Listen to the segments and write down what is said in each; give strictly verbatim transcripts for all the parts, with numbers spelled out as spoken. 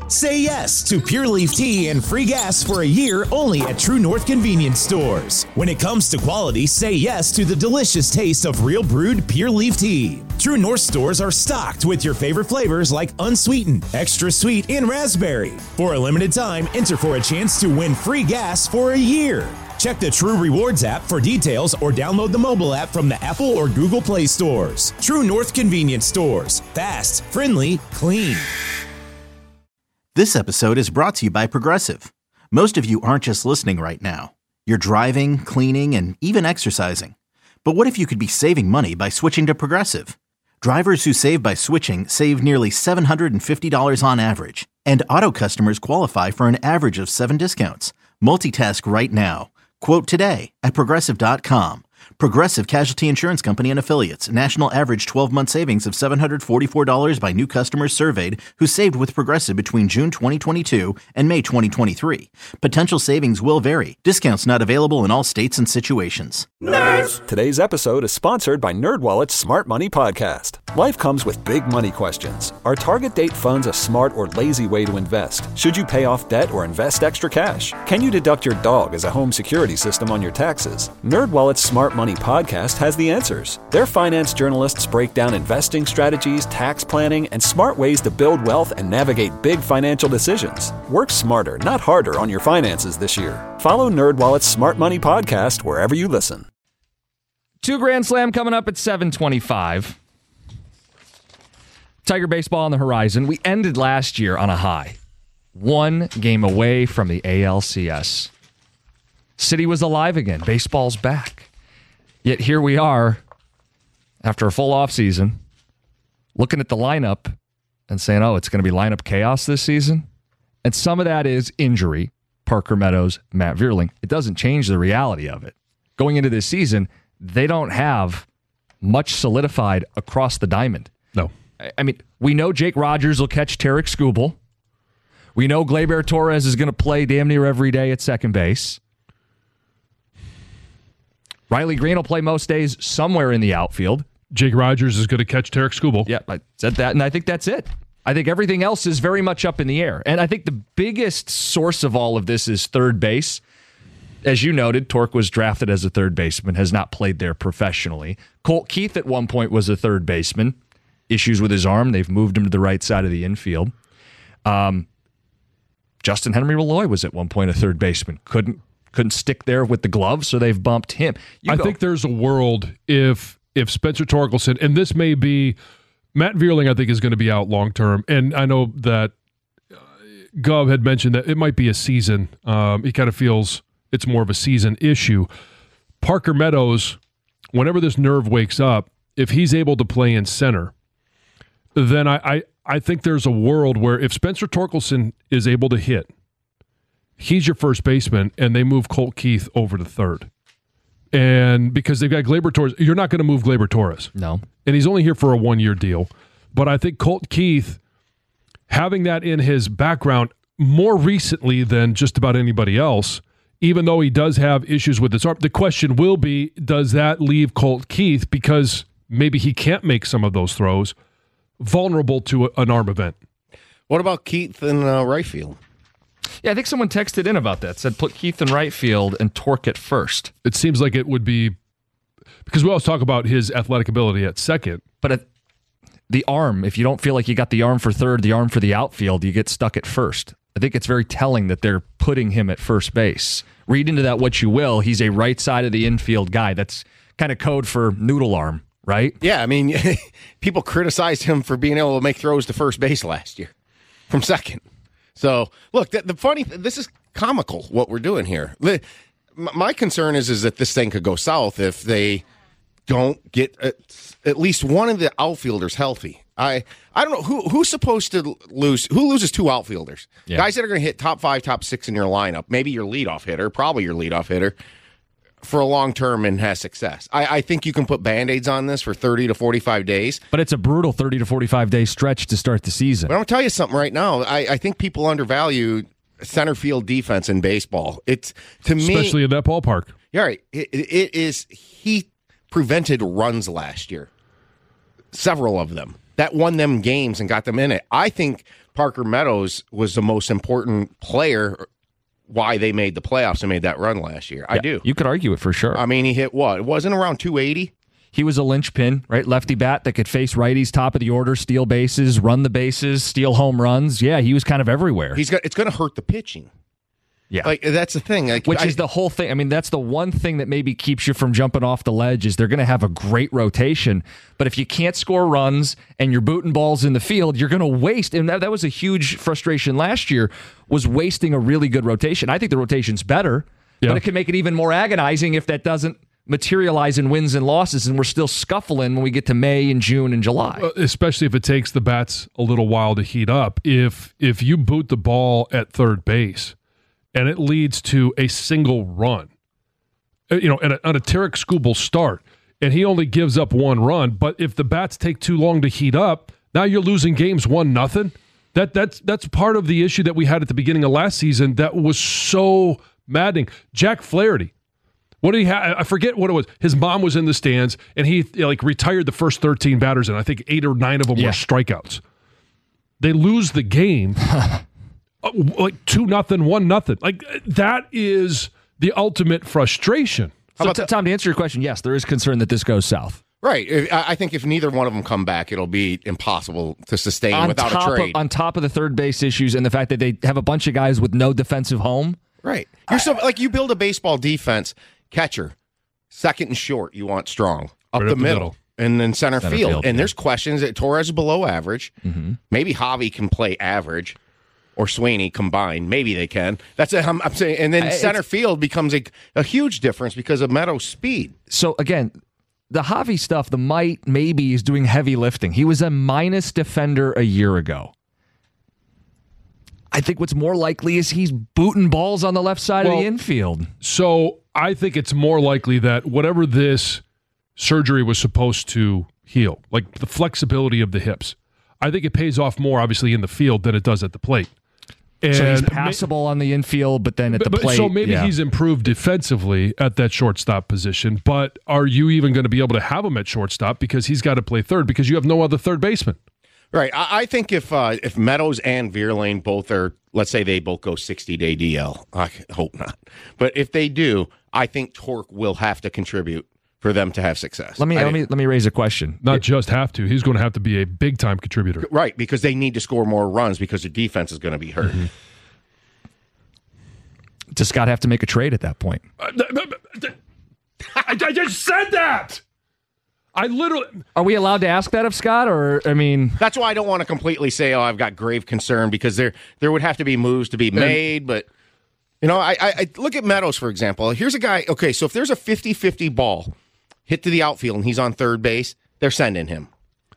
Say yes to Pure Leaf Tea and free gas for a year only at True North Convenience Stores. When it comes to quality, say yes to the delicious taste of real brewed Pure Leaf Tea. True North stores are stocked with your favorite flavors like unsweetened, extra sweet, and raspberry. For a limited time, enter for a chance to win free gas for a year. Check the True Rewards app for details or download the mobile app from the Apple or Google Play stores. True North Convenience Stores. Fast, friendly, clean. This episode is brought to you by Progressive. Most of you aren't just listening right now. You're driving, cleaning, and even exercising. But what if you could be saving money by switching to Progressive? Drivers who save by switching save nearly seven hundred fifty dollars on average. And auto customers qualify for an average of seven discounts. Multitask right now. Quote today at Progressive dot com. Progressive Casualty Insurance Company and Affiliates. National average twelve-month savings of seven hundred forty-four dollars by new customers surveyed who saved with Progressive between June twenty twenty-two and May twenty twenty-three. Potential savings will vary. Discounts not available in all states and situations. Nerds! Today's episode is sponsored by NerdWallet's Smart Money Podcast. Life comes with big money questions. Are target date funds a smart or lazy way to invest? Should you pay off debt or invest extra cash? Can you deduct your dog as a home security system on your taxes? NerdWallet's Smart Money Podcast has the answers. Their finance journalists break down investing strategies, tax planning, and smart ways to build wealth and navigate big financial decisions. Work smarter, not harder on your finances this year. Follow NerdWallet's Smart Money Podcast wherever you listen. Two Grand Slam coming up at seven twenty-five. Tiger baseball on the horizon. We ended last year on a high. One game away from the A L C S. City was alive again. Baseball's back. Yet here we are, after a full offseason, looking at the lineup and saying, oh, it's going to be lineup chaos this season. And some of that is injury. Parker Meadows, Matt Vierling. It doesn't change the reality of it. Going into this season, they don't have much solidified across the diamond. No. I mean, we know Jake Rogers will catch Tarek Skubal. We know Gleyber Torres is going to play damn near every day at second base. Riley Green will play most days somewhere in the outfield. Jake Rogers is going to catch Tarek Skubal. Yeah, I said that, and I think that's it. I think everything else is very much up in the air. And I think the biggest source of all of this is third base. As you noted, Torque was drafted as a third baseman, has not played there professionally. Colt Keith at one point was a third baseman. Issues with his arm. They've moved him to the right side of the infield. Um, Justin Henry Malloy was at one point a third baseman. Couldn't couldn't stick there with the glove, so they've bumped him. You I go. think there's a world if if Spencer Torkelson, and this may be, Matt Vierling I think is going to be out long term, and I know that uh, Gov had mentioned that it might be a season. Um, he kind of feels it's more of a season issue. Parker Meadows, whenever this nerve wakes up, if he's able to play in center, then I, I, I think there's a world where if Spencer Torkelson is able to hit, he's your first baseman, and they move Colt Keith over to third. And because they've got Gleyber Torres, you're not going to move Gleyber Torres. No. And he's only here for a one-year deal. But I think Colt Keith, having that in his background more recently than just about anybody else, even though he does have issues with his arm, the question will be, does that leave Colt Keith, because maybe he can't make some of those throws, vulnerable to an arm event? What about Keith in uh, right field? Yeah, I think someone texted in about that, said put Keith in right field and Torque at first. It seems like it would be, because we always talk about his athletic ability at second. But at the arm, if you don't feel like you got the arm for third, the arm for the outfield, you get stuck at first. I think it's very telling that they're putting him at first base. Read into that what you will. He's a right side of the infield guy. That's kind of code for noodle arm, right? Yeah, I mean, people criticized him for being able to make throws to first base last year from second. So, look, the, the funny, this is comical what we're doing here. The, my concern is, is that this thing could go south if they don't get at, at least one of the outfielders healthy. I I don't know who who's supposed to lose. Who loses two outfielders? Yeah. Guys that are going to hit top five, top six in your lineup. Maybe your leadoff hitter, probably your leadoff hitter, for a long term and has success. I, I think you can put Band-Aids on this for thirty to forty-five days. But it's a brutal thirty to forty-five day stretch to start the season. But I'm going to tell you something right now. I, I think people undervalue center field defense in baseball. It's to me, especially in that ballpark. Yeah, right. It, it is. He prevented runs last year, several of them. that won them games and got them in it. I think Parker Meadows was the most important player why they made the playoffs and made that run last year. I yeah, do. You could argue it for sure. I mean, he hit what? It wasn't around two eighty? He was a linchpin, right? Lefty bat that could face righties, top of the order, steal bases, run the bases, steal home runs. Yeah, he was kind of everywhere. He's got. It's going to hurt the pitching. Yeah. Like, that's the thing. Like, Which I, is the whole thing. I mean, that's the one thing that maybe keeps you from jumping off the ledge is they're going to have a great rotation. But if you can't score runs and you're booting balls in the field, you're going to waste. And that, that was a huge frustration last year, was wasting a really good rotation. I think the rotation's better, yeah. but it can make it even more agonizing if that doesn't materialize in wins and losses, and we're still scuffling when we get to May and June and July. Uh, especially if it takes the bats a little while to heat up. If if you boot the ball at third base and it leads to a single run, you know, on a, on a Tarek Skubal start, and he only gives up one run, but if the bats take too long to heat up, now you're losing games one nothing. That that's that's part of the issue that we had at the beginning of last season that was so maddening. Jack Flaherty. What did he have? I forget what it was. His mom was in the stands, and he you know, like retired the first thirteen batters, and I think eight or nine of them yeah. were strikeouts. They lose the game, like two nothing, one nothing. Like that is the ultimate frustration. So, t- Tom, to answer your question, yes, there is concern that this goes south. Right. I think if neither one of them come back, it'll be impossible to sustain on without top a trade. Of, on top of the third base issues and the fact that they have a bunch of guys with no defensive home. Right. You're so like you build a baseball defense. Catcher, second and short, you want strong. Up, right the, up middle, the middle. And then center, center field. field. And yeah. there's questions that Torres is below average. Mm-hmm. Maybe Javi can play average or Sweeney combined. Maybe they can. That's a, I'm, I'm saying. And then I, center field becomes a, a huge difference because of Meadows' speed. So, again, the Javi stuff, the might maybe is doing heavy lifting. He was a minus defender a year ago. I think what's more likely is he's booting balls on the left side well, of the infield. So I think it's more likely that whatever this surgery was supposed to heal, like the flexibility of the hips, I think it pays off more, obviously, in the field than it does at the plate. And so he's passable may, on the infield, but then at but, the plate. So maybe yeah. he's improved defensively at that shortstop position, but are you even going to be able to have him at shortstop because he's got to play third because you have no other third baseman? Right. I, I think if uh, if Meadows and Vierlane both are, let's say they both go sixty-day D L. I hope not. But if they do, I think Torque will have to contribute for them to have success. Let me I let me let me raise a question. Not it, just have to. He's going to have to be a big-time contributor. Right, because they need to score more runs because their defense is going to be hurt. Mm-hmm. Does Scott have to make a trade at that point? Uh, I, I just said that! I literally... Are we allowed to ask that of Scott, or, I mean... That's why I don't want to completely say, oh, I've got grave concern, because there there would have to be moves to be made, but, you know, I, I, I look at Meadows, for example. Here's a guy, okay, so if there's a fifty-fifty ball hit to the outfield and he's on third base, they're sending him.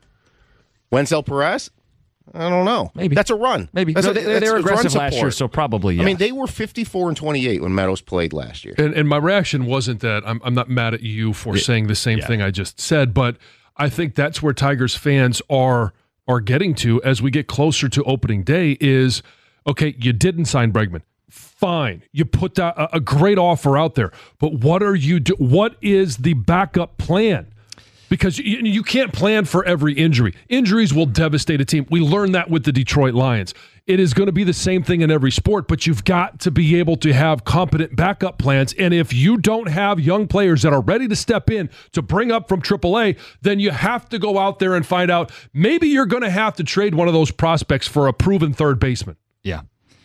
Wenzel Perez? I don't know. Maybe. That's a run. Maybe. That's no, a, they, that's they were aggressive last support. year, so probably, yeah. I mean, they were fifty-four and twenty-eight when Meadows played last year. And, and my reaction wasn't that I'm, I'm not mad at you for it, saying the same yeah. thing I just said, but I think that's where Tigers fans are are getting to as we get closer to opening day is, okay, you didn't sign Bregman. Fine. You put a, a great offer out there, but what are you do? What is the backup plan? Because you, you can't plan for every injury. Injuries will devastate a team. We learned that with the Detroit Lions. It is going to be the same thing in every sport, but you've got to be able to have competent backup plans. And if you don't have young players that are ready to step in to bring up from triple A, then you have to go out there and find out maybe you're going to have to trade one of those prospects for a proven third baseman. Yeah.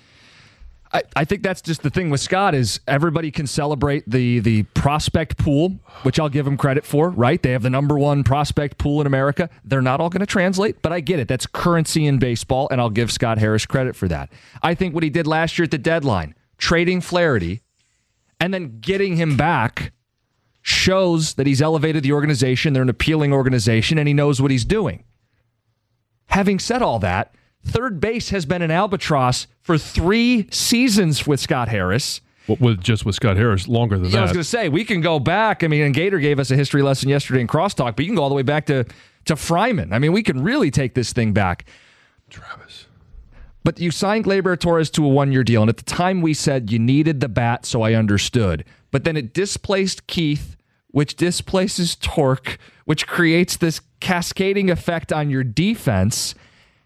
I, I think that's just the thing with Scott is everybody can celebrate the the prospect pool, which I'll give them credit for, right? They have the number one prospect pool in America. They're not all going to translate, but I get it. That's currency in baseball, and I'll give Scott Harris credit for that. I think what he did last year at the deadline, trading Flaherty and then getting him back, shows that he's elevated the organization. They're an appealing organization, and he knows what he's doing. Having said all that, third base has been an albatross for three seasons with Scott Harris. Well, with just with Scott Harris, longer than yeah, that. I was going to say, we can go back. I mean, and Gator gave us a history lesson yesterday in Crosstalk, but you can go all the way back to, to Fryman. I mean, we can really take this thing back. Travis. But you signed Gleyber Torres to a one-year deal, and at the time we said you needed the bat, so I understood. But then it displaced Keith which displaces torque, which creates this cascading effect on your defense.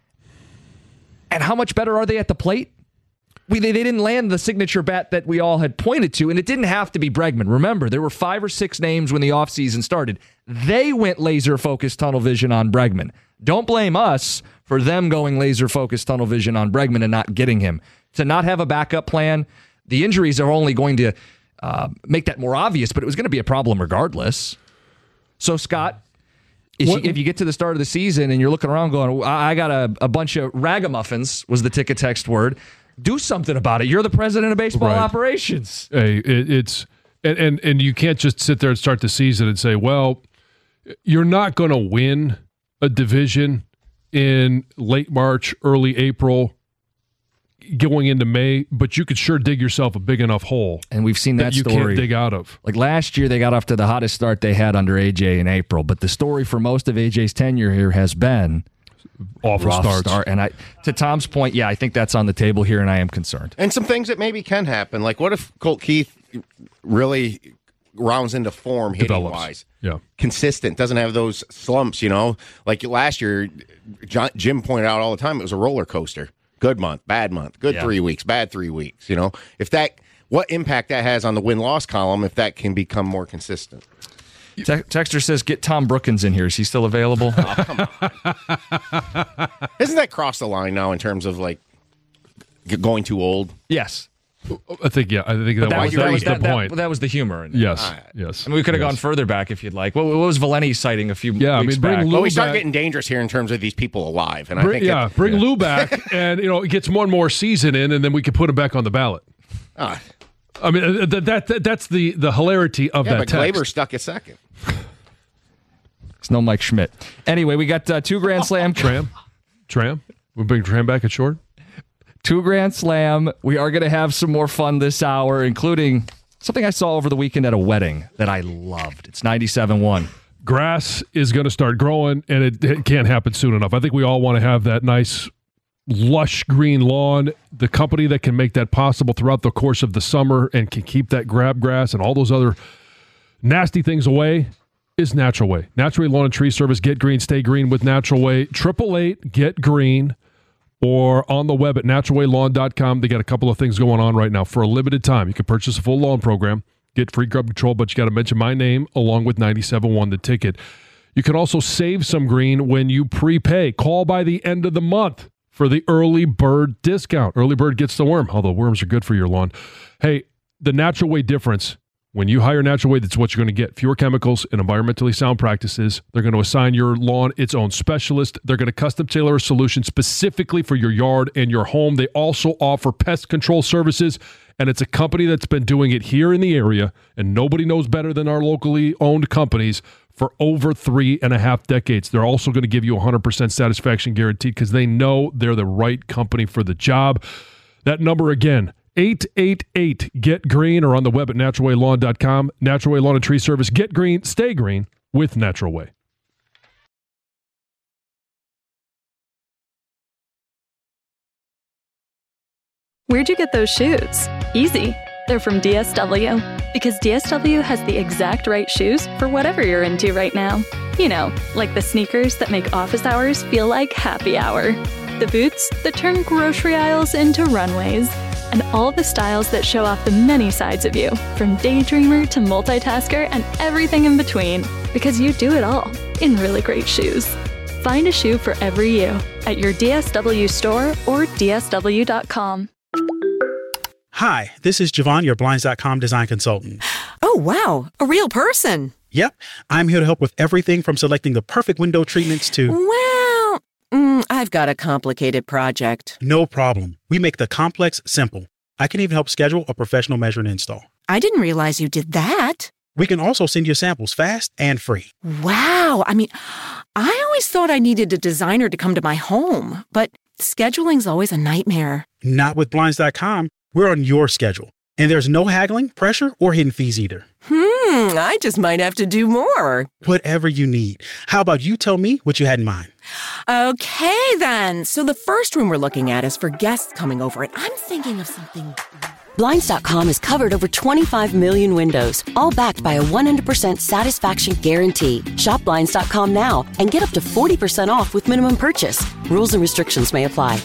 And how much better are they at the plate? We, they, they didn't land the signature bat that we all had pointed to, and it didn't have to be Bregman. Remember, there were five or six names when the offseason started. They went laser-focused tunnel vision on Bregman. Don't blame us for them going laser-focused tunnel vision on Bregman and not getting him. To not have a backup plan, the injuries are only going to uh, make that more obvious, but it was going to be a problem regardless. So, Scott, if you, if you get to the start of the season and you're looking around going, I got a, a bunch of ragamuffins, was the ticket text word, do something about it. You're the president of baseball right. operations. Hey, it, it's and, and and you can't just sit there and start the season and say, well, you're not going to win a division in late March, early April, going into May, but you could sure dig yourself a big enough hole. And we've seen that, that you story. can't dig out of. Like last year, they got off to the hottest start they had under A J in April. But the story for most of A J's tenure here has been awful rough starts. Start. And I, to Tom's point, yeah, I think that's on the table here, and I am concerned. And some things that maybe can happen. Like, what if Colt Keith really rounds into form hitting wise? Yeah. Consistent, doesn't have those slumps, you know? Like last year, John, Jim pointed out all the time, it was a roller coaster. Good month, bad month, good yeah. three weeks, bad three weeks, you know? If that, what impact that has on the win-loss column if that can become more consistent? Te- Texter says, get Tom Brookins in here. Is he still available? Oh, come on. Isn't that crossed the line now in terms of, like, going too old? Yes. I think, yeah, I think that, that was, was, that was that, the that, point. That, that was the humor in it. Yes, right. yes. I mean, we could have yes. gone further back if you'd like. What, what was Valenti citing a few yeah, weeks I mean, bring back? Lou well, we start back. getting dangerous here in terms of these people alive. And bring, I think yeah, it, bring yeah. Lou back, and, you know, it gets one more season in, and then we can put him back on the ballot. Ah. I mean, that, that, that that's the, the hilarity of yeah, that but text. Glaber stuck at second. It's no Mike Schmidt. Anyway, we got uh, two Grand Slam. Tram? Tram? We bring Tram back at short? Two Grand Slam. We are going to have some more fun this hour, including something I saw over the weekend at a wedding that I loved. It's ninety-seven one. Grass is going to start growing, and it, it can't happen soon enough. I think we all want to have that nice, lush green lawn. The company that can make that possible throughout the course of the summer and can keep that grab grass and all those other nasty things away is Natural Way. Natural Way Lawn and Tree Service. Get green, stay green with Natural Way. Triple eight, get green. Or on the web at natural way lawn dot com. They got a couple of things going on right now. For a limited time, you can purchase a full lawn program, get free grub control, but you got to mention my name along with ninety-seven one, the ticket. You can also save some green when you prepay. Call by the end of the month for the early bird discount. Early bird gets the worm, although worms are good for your lawn. Hey, the Natural Way difference. When you hire Natural Way, that's what you're going to get. Fewer chemicals and environmentally sound practices. They're going to assign your lawn its own specialist. They're going to custom tailor a solution specifically for your yard and your home. They also offer pest control services, and it's a company that's been doing it here in the area, and nobody knows better than our locally owned companies for over three and a half decades. They're also going to give you one hundred percent satisfaction guaranteed because they know they're the right company for the job. That number again, eight eight eight, get green, or on the web at natural way lawn dot com. Natural Way Lawn and Tree Service. Get green, stay green with Natural Way. Where'd you get those shoes? Easy. They're from D S W. Because D S W has the exact right shoes for whatever you're into right now. You know, like the sneakers that make office hours feel like happy hour. The boots that turn grocery aisles into runways. And all the styles that show off the many sides of you, from daydreamer to multitasker and everything in between, because you do it all in really great shoes. Find a shoe for every you at your D S W store or D S W dot com. Hi, this is Javon, your Blinds dot com design consultant. Oh, wow, a real person. Yep, I'm here to help with everything from selecting the perfect window treatments to... Well, mm, I've got a complicated project. No problem. We make the complex simple. I can even help schedule a professional measure and install. I didn't realize you did that. We can also send you samples fast and free. Wow. I mean, I always thought I needed a designer to come to my home, but scheduling's always a nightmare. Not with Blinds dot com. We're on your schedule. And there's no haggling, pressure, or hidden fees either. Hmm, I just might have to do more. Whatever you need. How about you tell me what you had in mind? Okay, then. So the first room we're looking at is for guests coming over, and I'm thinking of something Blinds dot com has covered over twenty-five million windows, all backed by a one hundred percent satisfaction guarantee. Shop Blinds dot com now and get up to forty percent off with minimum purchase. Rules and restrictions may apply.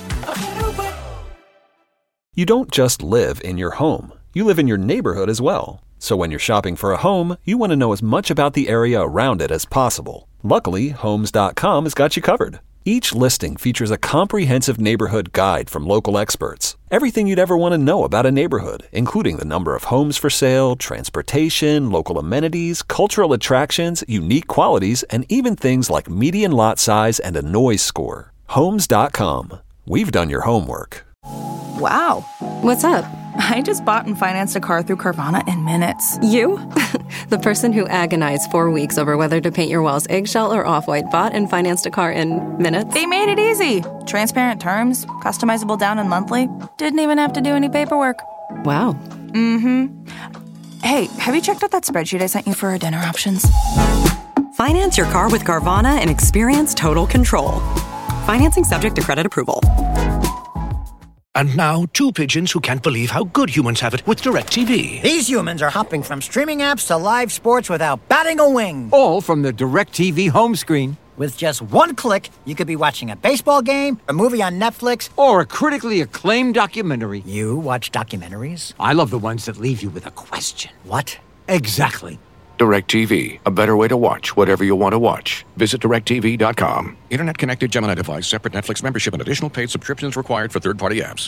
You don't just live in your home. You live in your neighborhood as well. So when you're shopping for a home, you want to know as much about the area around it as possible. Luckily, Homes dot com has got you covered. Each listing features a comprehensive neighborhood guide from local experts. Everything you'd ever want to know about a neighborhood, including the number of homes for sale, transportation, local amenities, cultural attractions, unique qualities, and even things like median lot size and a noise score. Homes dot com. We've done your homework. Wow. What's up? I just bought and financed a car through Carvana in minutes. You? The person who agonized four weeks over whether to paint your walls eggshell or off-white bought and financed a car in minutes? They made it easy. Transparent terms, customizable down and monthly. Didn't even have to do any paperwork. Wow. Mm-hmm. Hey, have you checked out that spreadsheet I sent you for our dinner options? Finance your car with Carvana and experience total control. Financing subject to credit approval. And now, two pigeons who can't believe how good humans have it with DirecTV. These humans are hopping from streaming apps to live sports without batting a wing. All from the DirecTV home screen. With just one click, you could be watching a baseball game, a movie on Netflix, or a critically acclaimed documentary. You watch documentaries? I love the ones that leave you with a question. What? Exactly. DirecTV, a better way to watch whatever you want to watch. Visit direct T V dot com. Internet connected Gemini device, separate Netflix membership, and additional paid subscriptions required for third-party apps.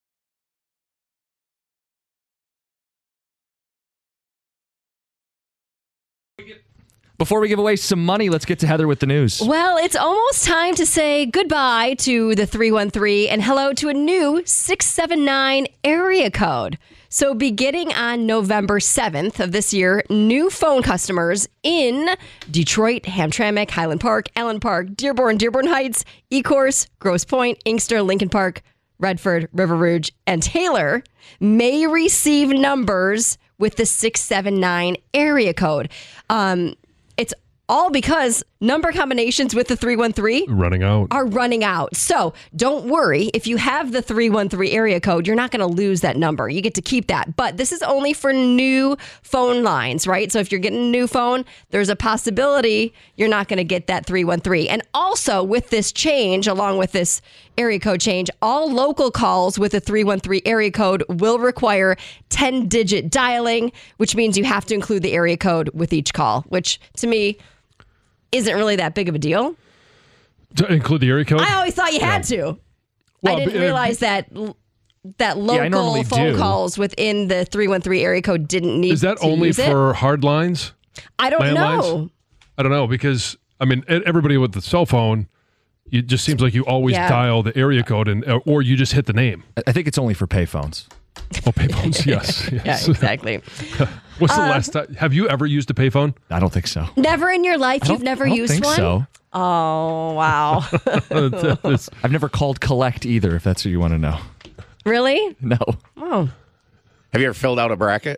Before we give away some money, let's get to Heather with the news. Well, it's almost time to say goodbye to the three one three and hello to a new six seven nine area code. So beginning on November seventh of this year, new phone customers in Detroit, Hamtramck, Highland Park, Allen Park, Dearborn, Dearborn Heights, Ecorse, Grosse Pointe, Inkster, Lincoln Park, Redford, River Rouge, and Taylor may receive numbers with the six seven nine area code. Um, it's all because number combinations with the three one three running out are running out. So don't worry. If you have the three one three area code, you're not going to lose that number. You get to keep that. But this is only for new phone lines, right? So if you're getting a new phone, there's a possibility you're not going to get that three one three. And also with this change, along with this area code change, all local calls with a three one three area code will require ten digit dialing, which means you have to include the area code with each call, which to me isn't really that big of a deal. To include the area code? I always thought you yeah. had to. Well, I didn't uh, realize that that local yeah, phone do. calls within the three one three area code didn't need to Is that to only use for it. hard lines? I don't Landlines? know. I don't know because, I mean, e- everybody with the cell phone, it just seems like you always Yeah. dial the area code and uh, or you just hit the name. I think it's only for payphones. Oh, payphones, yes. Yeah, yes. exactly. What's the Uh, last time? Have you ever used a payphone? I don't think so. Never in your life? I You've don't- never I don't used think one? so. Oh, wow. I've never called collect either, if that's what you want to know. Really? No. Oh. Have you ever filled out a bracket?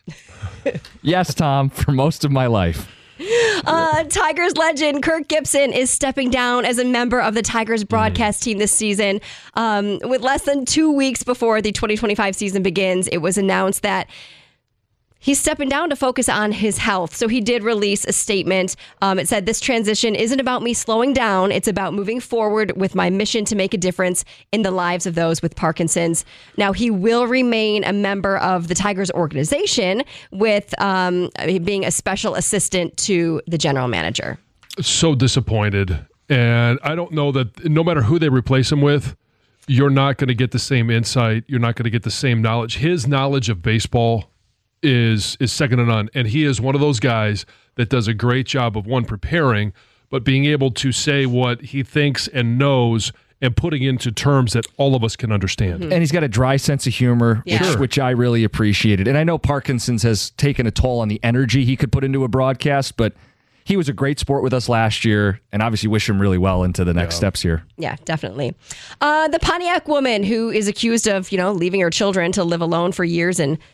Yes, Tom, for most of my life. Uh, Tigers legend Kirk Gibson is stepping down as a member of the Tigers broadcast team this season. Um, with less than two weeks before the twenty twenty-five season begins, it was announced that he's stepping down to focus on his health. So he did release a statement. Um, it said, "This transition isn't about me slowing down. It's about moving forward with my mission to make a difference in the lives of those with Parkinson's." Now, he will remain a member of the Tigers organization with um, being a special assistant to the general manager. So disappointed. And I don't know that no matter who they replace him with, you're not going to get the same insight. You're not going to get the same knowledge. His knowledge of baseball is is second to none. And he is one of those guys that does a great job of, one, preparing, but being able to say what he thinks and knows and putting into terms that all of us can understand. And he's got a dry sense of humor, Yeah. which, Sure. which I really appreciated. And I know Parkinson's has taken a toll on the energy he could put into a broadcast, but he was a great sport with us last year, and obviously wish him really well into the next Yeah. steps here. Yeah, definitely. Uh, the Pontiac woman who is accused of, you know, leaving her children to live alone for years and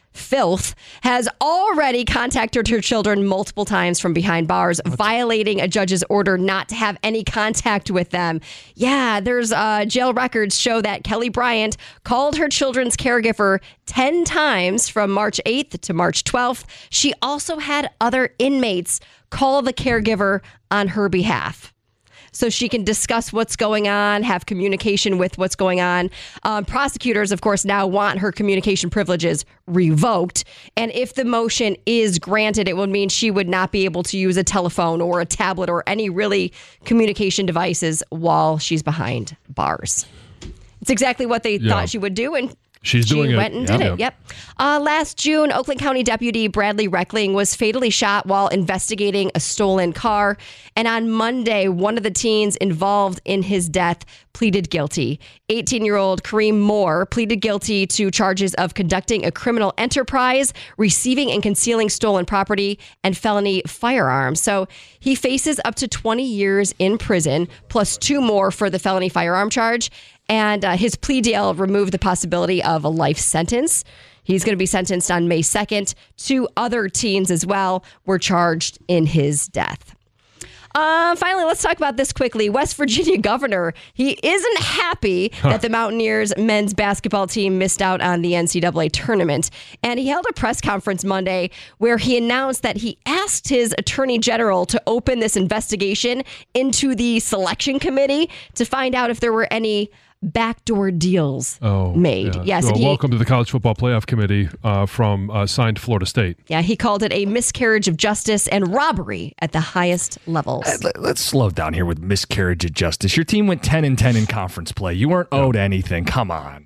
Filth, has already contacted her children multiple times from behind bars, violating a judge's order not to have any contact with them. Yeah, there's uh, jail records show that Kelly Bryant called her children's caregiver ten times from March eighth to March twelfth. She also had other inmates call the caregiver on her behalf, so she can discuss what's going on, have communication with what's going on. Um, prosecutors, of course, now want her communication privileges revoked. And if the motion is granted, it would mean she would not be able to use a telephone or a tablet or any really communication devices while she's behind bars. It's exactly what they Yeah. thought she would do, and She's she doing it. went and Yeah. did it. Yep. Uh, last June, Oakland County Deputy Bradley Reckling was fatally shot while investigating a stolen car. And on Monday, one of the teens involved in his death pleaded guilty. eighteen-year-old Kareem Moore pleaded guilty to charges of conducting a criminal enterprise, receiving and concealing stolen property, and felony firearms. So he faces up to twenty years in prison, plus two more for the felony firearm charge. And uh, his plea deal removed the possibility of a life sentence. He's going to be sentenced on May second. Two other teens as well were charged in his death. Uh, finally, let's talk about this quickly. West Virginia governor, he isn't happy Huh. that the Mountaineers men's basketball team missed out on the N C double A tournament. And he held a press conference Monday where he announced that he asked his attorney general to open this investigation into the selection committee to find out if there were any backdoor deals Oh, made. yeah. Yes, Well, and he- welcome to the College Football Playoff Committee uh, from uh, signed Florida State. Yeah, he called it a miscarriage of justice and robbery at the highest levels. Let's slow down here with miscarriage of justice. Your team went ten and ten in conference play. You weren't owed anything. Come on.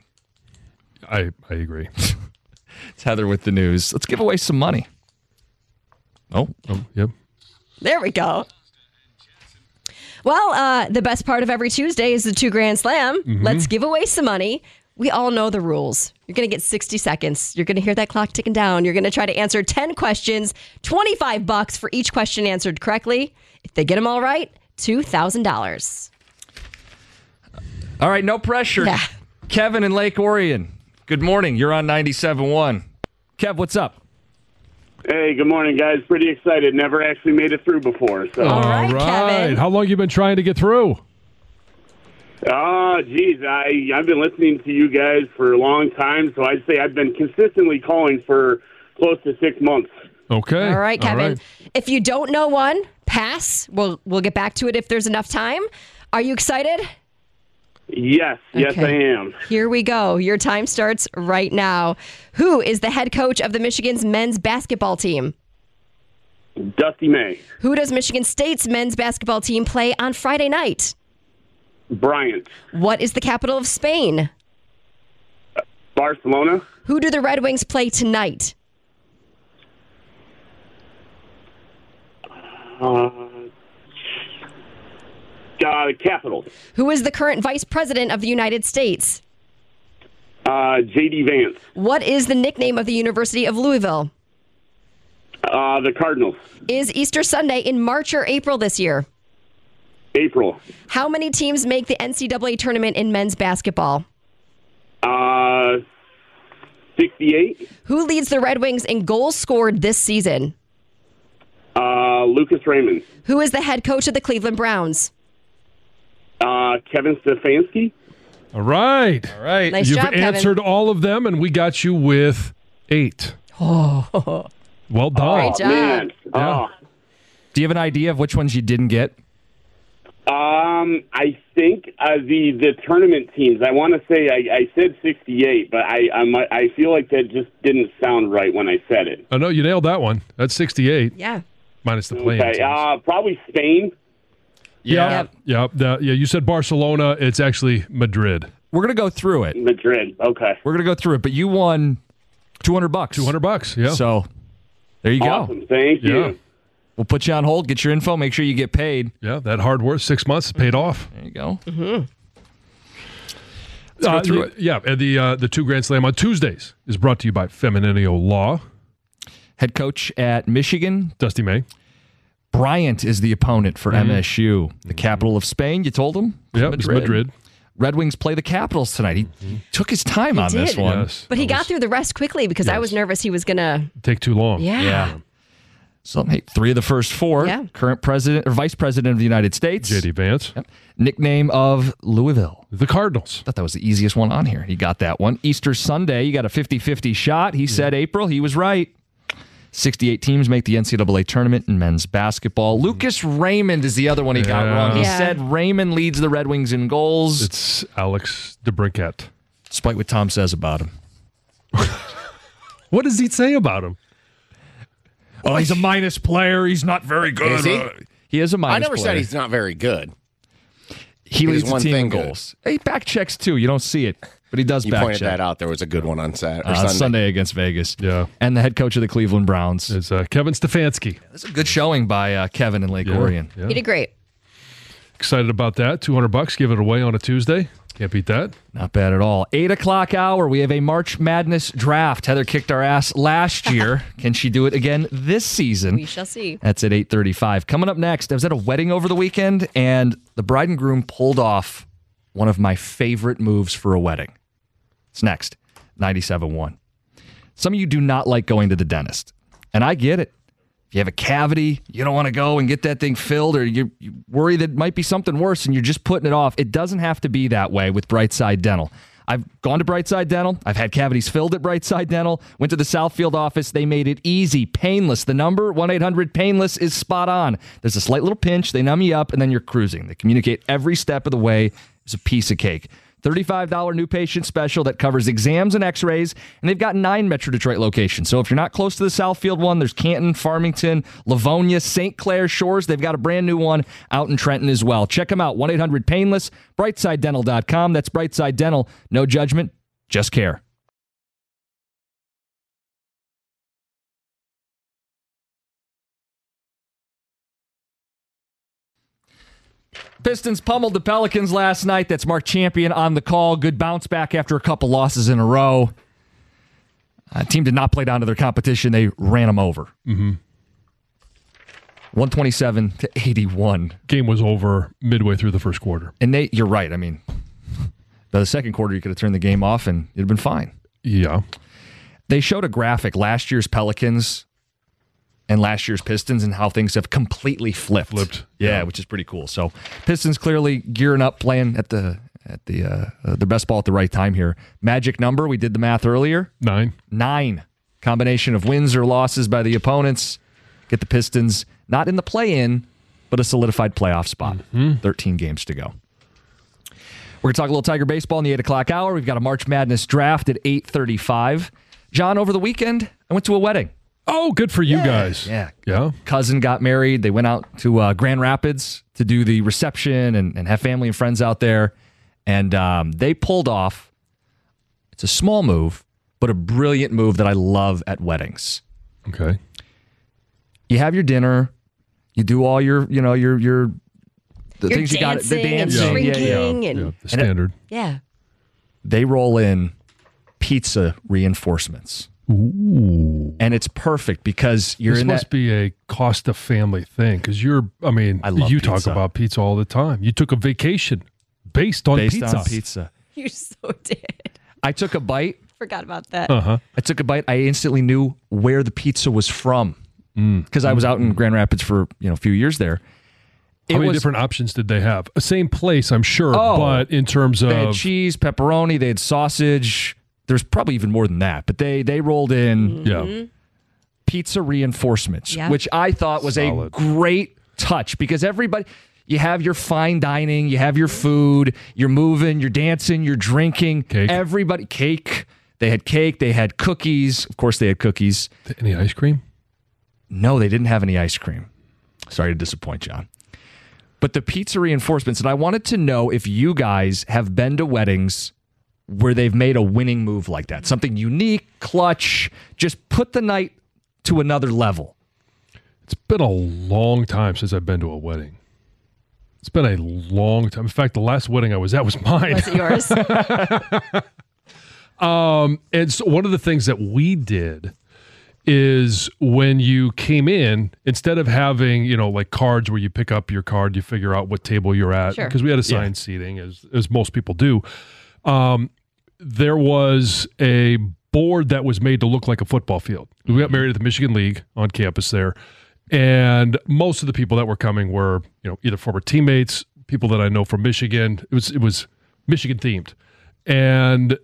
I, I agree. It's Heather with the news. Let's give away some money. Oh, oh yep. There we go. Well, uh, the best part of every Tuesday is the two grand slam. Mhm. Let's give away some money. We all know the rules. You're going to get sixty seconds. You're going to hear that clock ticking down. You're going to try to answer ten questions, twenty-five bucks for each question answered correctly. If they get them all right, two thousand dollars. All right, no pressure. Yeah. Kevin in Lake Orion. Good morning. You're on ninety-seven point one. Kev, what's up? Hey, good morning, guys. Pretty excited. Never actually made it through before. So. All right. How long you been trying to get through? Oh, geez. I, I've been listening to you guys for a long time, so I'd say I've been consistently calling for close to six months. Okay. All right, Kevin. All right. If you don't know one, pass. We'll we'll get back to it if there's enough time. Are you excited? Yes, yes, Okay. I am. Here we go. Your time starts right now. Who is the head coach of the Michigan's men's basketball team? Dusty May. Who does Michigan State's men's basketball team play on Friday night? Bryant. What is the capital of Spain? Barcelona. Who do the Red Wings play tonight? Uh, uh, Capitals. Who is the current vice president of the United States? Uh, J D Vance. What is the nickname of the University of Louisville? Uh, the Cardinals. Is Easter Sunday in March or April this year? April. How many teams make the N C double A tournament in men's basketball? Uh, sixty-eight. Who leads the Red Wings in goals scored this season? Uh, Lucas Raymond. Who is the head coach of the Cleveland Browns? Uh, Kevin Stefanski. All right. All right. Nice You've job, Kevin. answered all of them, and we got you with eight. Oh. Well done. Great job. Man. Yeah. Do you have an idea of which ones you didn't get? Um, I think uh, the the tournament teams. I want to say I, I said sixty-eight, but I I, might, I feel like that just didn't sound right when I said it. Oh, no, you nailed that one. That's sixty-eight. Yeah. Minus the play-in Okay, teams. uh, probably Spain. Yeah. Yeah. the- yeah. You said Barcelona. It's actually Madrid. We're going to go through it. Madrid. Okay. We're going to go through it, but you won two hundred bucks. two hundred bucks. Yeah. So there you Awesome. go. Thank you. Yeah. We'll put you on hold, get your info, make sure you get paid. Yeah. That hard work, six months, paid off. There you go. Mm-hmm. go Uh, through it. yeah. And the, uh, the two Grand Slam on Tuesdays is brought to you by Femininio Law. Head coach at Michigan, Dusty May. Bryant is the opponent for Mhm. M S U, the capital of Spain. You told him? Yeah, it's Madrid. Red Wings play the Capitals tonight. He mm-hmm. took his time he on did. this one. Yes, but he got was, through the rest quickly because yes. I was nervous he was going to take too long. Yeah. yeah. So, hey, three of the first four. Yeah. Current president or vice president of the United States. J D Vance. Yep. Nickname of Louisville. The Cardinals. I thought that was the easiest one on here. He got that one. Easter Sunday, you got a fifty-fifty shot. He yeah. said April. He was right. sixty-eight teams make the N C double A tournament in men's basketball. Lucas Raymond is the other one he got yeah. wrong. He yeah. said Raymond leads the Red Wings in goals. It's Alex DeBrincat. Despite what Tom says about him. What does he say about him? Oh, he's a minus player. He's not very good. Is he? Uh, he is a minus I never player. said he's not very good. He, he leads the one team thing in goals. He back checks too. You don't see it, but he does you back pointed check. that out. There was a good one on Saturday. Uh, Sunday. Sunday against Vegas. Yeah. And the head coach of the Cleveland Browns. It's uh, Kevin Stefanski. That's a good showing by uh, Kevin in Lake yeah. Orion. Yeah. He did great. Excited about that. two hundred bucks. Give it away on a Tuesday. Can't beat that. Not bad at all. Eight o'clock hour. We have a March Madness draft. Heather kicked our ass last year. Can she do it again this season? We shall see. That's at eight thirty-five. Coming up next, I was at a wedding over the weekend, and the bride and groom pulled off one of my favorite moves for a wedding. It's next. ninety-seven point one. Some of you do not like going to the dentist, and I get it. If you have a cavity, you don't want to go and get that thing filled, or you, you worry that it might be something worse and you're just putting it off. It doesn't have to be that way with Brightside Dental. I've gone to Brightside Dental. I've had cavities filled at Brightside Dental. Went to the Southfield office. They made it easy, painless. The number, one eight hundred painless, is spot on. There's a slight little pinch. They numb you up, and then you're cruising. They communicate every step of the way. It's a piece of cake. thirty-five dollars new patient special that covers exams and x-rays, and they've got nine Metro Detroit locations. So if you're not close to the Southfield one, there's Canton, Farmington, Livonia, Saint Clair Shores. They've got a brand new one out in Trenton as well. Check them out, one eight hundred painless, brightside dental dot com. That's Brightside Dental. No judgment, just care. Pistons pummeled the Pelicans last night. That's Mark Champion on the call. Good bounce back after a couple losses in a row. Uh, team did not play down to their competition. They ran them over. Mm-hmm. one twenty-seven to eighty-one. Game was over midway through the first quarter. And they, you're right. I mean, by the second quarter, you could have turned the game off and it'd have been fine. Yeah. They showed a graphic, last year's Pelicans and last year's Pistons, and how things have completely flipped. Flipped. Yeah, yeah. which is pretty cool. So Pistons clearly gearing up, playing at the at the uh, uh, their best ball at the right time here. Magic number, we did the math earlier. Nine. Nine. Combination of wins or losses by the opponents. Get the Pistons not in the play-in, but a solidified playoff spot. Mm-hmm. thirteen games to go. We're going to talk a little Tiger baseball in the eight o'clock hour. We've got a March Madness draft at eight thirty-five. John, over the weekend, I went to a wedding. Oh, good for you yeah. guys. Yeah. Yeah. Cousin got married. They went out to uh, Grand Rapids to do the reception and, and have family and friends out there. And um, they pulled off, it's a small move, but a brilliant move that I love at weddings. Okay. You have your dinner. You do all your, you know, your, your, the You're things you got, the dancing and dancing. drinking yeah, yeah. and- Yeah, the And it- standard. Yeah. They roll in pizza reinforcements. Ooh. And it's perfect because you're this in must that. be a Costa family thing because you're, I mean, I love you talk pizza. about pizza all the time. You took a vacation based on based pizza. on pizza. You so did. I took a bite. Forgot about that. Uh-huh. I took a bite. I instantly knew where the pizza was from because Mm. I was out in Grand Rapids for you know a few years there. How It many was- different options did they have? Same place, I'm sure, Oh, but in terms of They had cheese, pepperoni. They had sausage. There's probably even more than that, but they they rolled in yeah, pizza reinforcements, Yeah. which I thought was Solid. a great touch because everybody, you have your fine dining, you have your food, you're moving, you're dancing, you're drinking. Cake. Everybody, cake. They had cake. They had cookies. Of course, they had cookies. any ice cream? No, they didn't have any ice cream. Sorry to disappoint, John. But the pizza reinforcements, and I wanted to know if you guys have been to weddings where they've made a winning move like that. Something unique, clutch, just put the night to another level. It's been a long time since I've been to a wedding. It's been a long time. In fact, the last wedding I was at was mine. Was it yours? Um, and so one of the things that we did is when you came in, instead of having, you know, like cards where you pick up your card, you figure out what table you're at, Sure. because we had assigned seating, as, as most people do. Um, there was a board that was made to look like a football field. We got married at the Michigan League on campus there, and most of the people that were coming were, you know, either former teammates, people that I know from Michigan. It was it was Michigan themed, and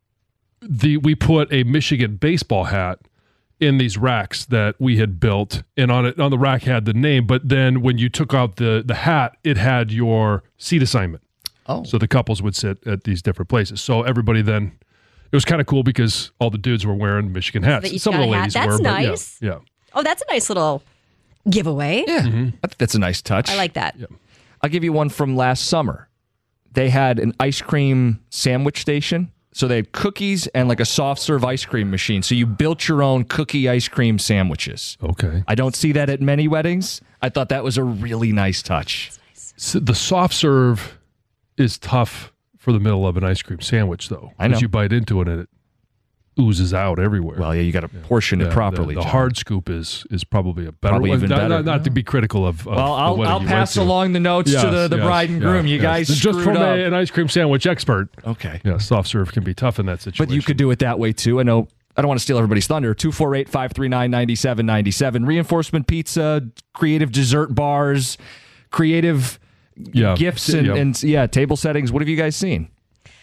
the we put a Michigan baseball hat in these racks that we had built, and on it on the rack had the name, but then when you took out the the hat, it had your seat assignment. Oh, so the couples would sit at these different places. So everybody then. It was kind of cool because all the dudes were wearing Michigan hats. that each Some of got the a hat. ladies That's were, but yeah, nice. yeah. Oh, that's a nice little giveaway. Yeah, I think that's a nice touch. I like that. I'll give you one from last summer. They had an ice cream sandwich station. So they had cookies and like a soft serve ice cream machine. So you built your own cookie ice cream sandwiches. Okay. I don't see that at many weddings. I thought that was a really nice touch. So the soft serve is tough for the middle of an ice cream sandwich, though. I know. Because you bite into it and it oozes out everywhere. Well, yeah, you got to portion it Yeah, properly. The, the John. hard scoop is is probably a better Probably one. even Not, better. not, not to be critical of, of Well, the I'll, wedding I'll you pass went to. along the notes Yes, to the, the yes, bride and yes, groom. You yes. guys Just screwed from up. a, an ice cream sandwich expert. Okay. Yeah, soft serve can be tough in that situation. But you could do it that way too. I know. I don't want to steal everybody's thunder. two four eight, five three nine, nine seven nine seven. Reinforcement pizza, creative dessert bars, creative yeah. gifts, and yeah. and yeah, table settings. What have you guys seen?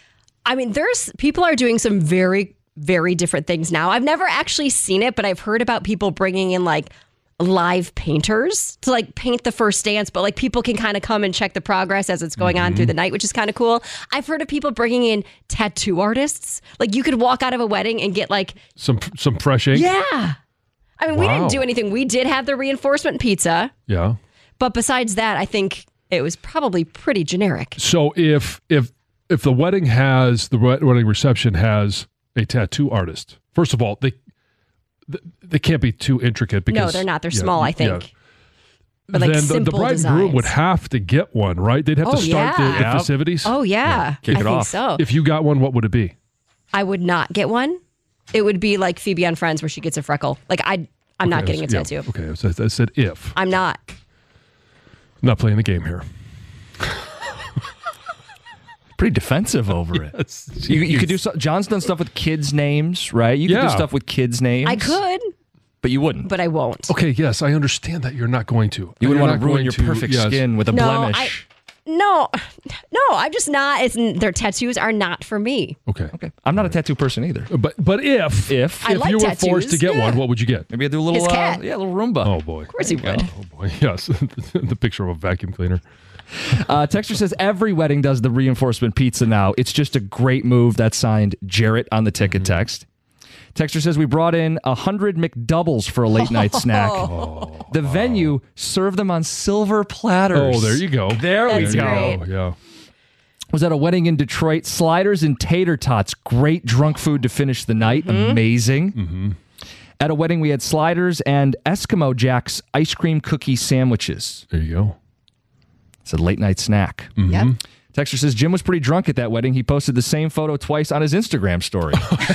I mean, there's people are doing some very, very different things now. I've never actually seen it, but I've heard about people bringing in like live painters to like paint the first dance, but like people can kind of come and check the progress as it's going Mm-hmm. on through the night, which is kind of cool. I've heard of people bringing in tattoo artists. Like you could walk out of a wedding and get like, Some some fresh ink? yeah. I mean, we Wow. didn't do anything. We did have the reinforcement pizza, Yeah. but besides that, I think it was probably pretty generic. So if if if the wedding has the wed- wedding reception has a tattoo artist, first of all, they they, they can't be too intricate because No, they're not. They're yeah, small, I yeah. think. But like then the, the simple bride and groom designs. would have to get one, right? They'd have Oh, to start yeah. the, the Yep. festivities. Oh, yeah. Kick I it think off. so. If you got one, what would it be? I would not get one. It would be like Phoebe on Friends where she gets a freckle. Like I, I'm not Okay, getting a yeah, tattoo. okay, so I said if. I'm not. I'm not playing the game here. Pretty defensive over it. Yes. You, you could do so, John's done stuff with kids' names, right? You could Yeah. do stuff with kids' names. I could, but you wouldn't. but I won't. Okay, yes, I understand that you're not going to. You You're wouldn't want not to ruin going your to- perfect yes. skin with a No, blemish. No, no, I'm just not. It's their tattoos are not for me. Okay. Okay. I'm not a tattoo person either. But but if If I if like you were forced to tattoos. get Yeah. one, what would you get? Maybe I do a little, His cat. Uh, yeah, a little Roomba. Oh boy. Of course he would. Oh boy. Yes. The picture of a vacuum cleaner. Uh, Texter says every wedding does the reinforcement pizza now. It's just a great move. That's signed Jarrett on the ticket Mm-hmm. text. Texter says we brought in a hundred McDoubles for a late night snack. Oh, The venue served them on silver platters. Oh, there you go. There we That's go. great. Oh, yeah. Was at a wedding in Detroit. Sliders and tater tots. Great drunk food to finish the night. Amazing. Mm-hmm. At a wedding, we had sliders and Eskimo Jack's ice cream cookie sandwiches. There you go. It's a late night snack. Mm-hmm. Yep. Texter says Jim was pretty drunk at that wedding. He posted the same photo twice on his Instagram story.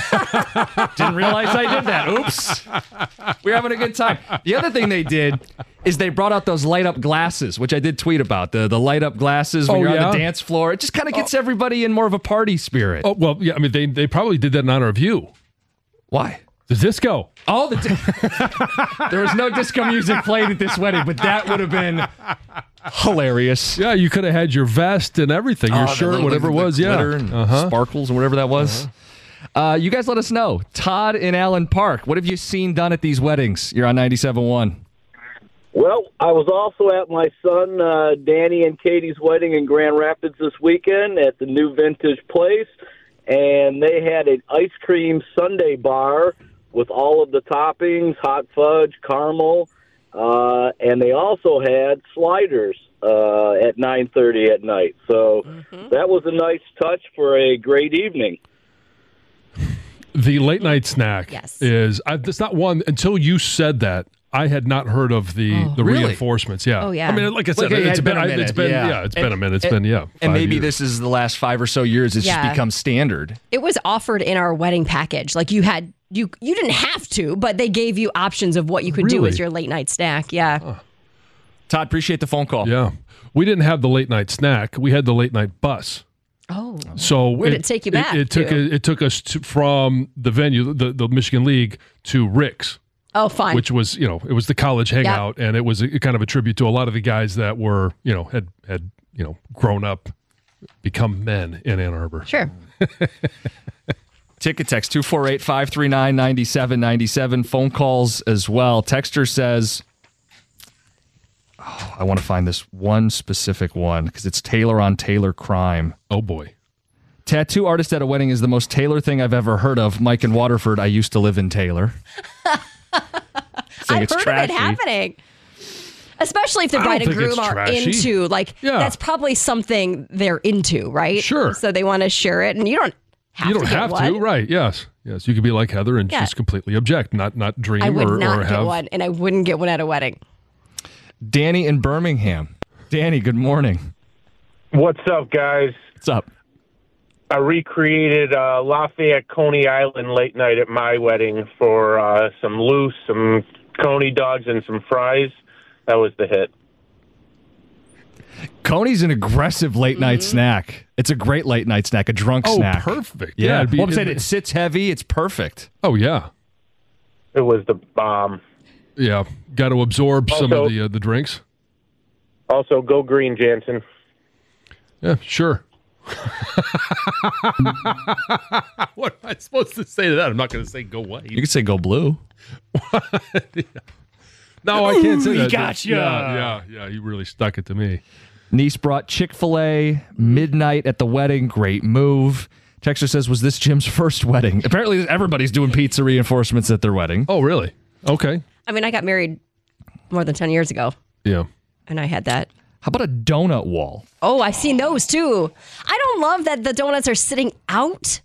Didn't realize I did that. Oops. We're having a good time. The other thing they did is they brought out those light up glasses, which I did tweet about. The the light up glasses when Oh, you're on yeah? the dance floor. It just kind of gets everybody in more of a party spirit. Oh well, yeah. I mean, they they probably did that in honor of you. Why? The disco. Oh, the di- there was no disco music played at this wedding, but that would have been hilarious. Yeah, you could have had your vest and everything, your Oh, the shirt, little- whatever it the was. Yeah. glitter and Uh-huh. sparkles and whatever that was. Uh, you guys let us know. Todd in Allen Park, what have you seen done at these weddings? You're on ninety-seven point one. Well, I was also at my son uh, Danny and Katie's wedding in Grand Rapids this weekend at the new Vintage Place, and they had an ice cream sundae bar with all of the toppings, hot fudge, caramel, uh, and they also had sliders uh, at nine thirty at night. So that was a nice touch for a great evening. The late night snack Yes. is I, it's not one until you said that. I had not heard of the, Oh, the really? reinforcements. Yeah. Oh, yeah. I mean, like I said, Like, it it's had been, been a I- minute, it's been yeah. yeah, it's And- been a minute. It's and- been yeah. And five maybe years. this is the last five or so years. It's Yeah. just become standard. It was offered in our wedding package. Like you had you you didn't have to, but they gave you options of what you could do Really? as your late night snack. Yeah. Huh. Todd, appreciate the phone call. Yeah. We didn't have the late night snack. We had the late night bus. Oh. So Where did it take you back It, it took to? it took us to, from the venue, the, the Michigan League, to Rick's. Oh, fine. Which was, you know, it was the college hangout, and it was a, kind of a tribute to a lot of the guys that were, you know, had had you know grown up, become men in Ann Arbor. Sure. Ticket text two four eight, five three nine, nine seven nine seven. Phone calls as well. Texter says, oh, I want to find this one specific one because it's Taylor on Taylor crime. Oh, boy. Tattoo artist at a wedding is the most Taylor thing I've ever heard of. Mike in Waterford, I used to live in Taylor. I've it's heard trashy. of it happening. Especially if the I don't bride and think it's groom are trashy. into, like, Yeah. that's probably something they're into, right? Sure. So they want to share it, and you don't have you don't to get have one. to, right? Yes, yes. You could be like Heather and Yeah. just completely object, not not dream I would or, not or get have. one, and I wouldn't get one at a wedding. Danny in Birmingham. Danny, good morning. What's up, guys? What's up? I recreated uh, Lafayette Coney Island late night at my wedding for uh, some loose, some Coney dogs, and some fries. That was the hit. Coney's an aggressive late night Mm-hmm. snack. It's a great late night snack, a drunk Oh, snack. perfect. Yeah, Yeah, it'd be- well, I'm saying it'd- it sits heavy. It's perfect. Oh yeah, It was the bomb. yeah. Got to absorb some Also- of the uh, the drinks. Also, go green, Jansen. Yeah, sure. What am I supposed to say to that? I'm not going to say go white. You could say go blue. No, I can't say Ooh, that. he gotcha. Yeah, yeah, yeah. You really stuck it to me. Niece brought Chick-fil-A midnight at the wedding. Great move. Texter says, was this Jim's first wedding? Apparently everybody's doing pizza reinforcements at their wedding. Oh, really? Okay. I mean, I got married more than ten years ago, Yeah. and I had that. How about a donut wall? Oh, I've seen those too. I don't love that the donuts are sitting out,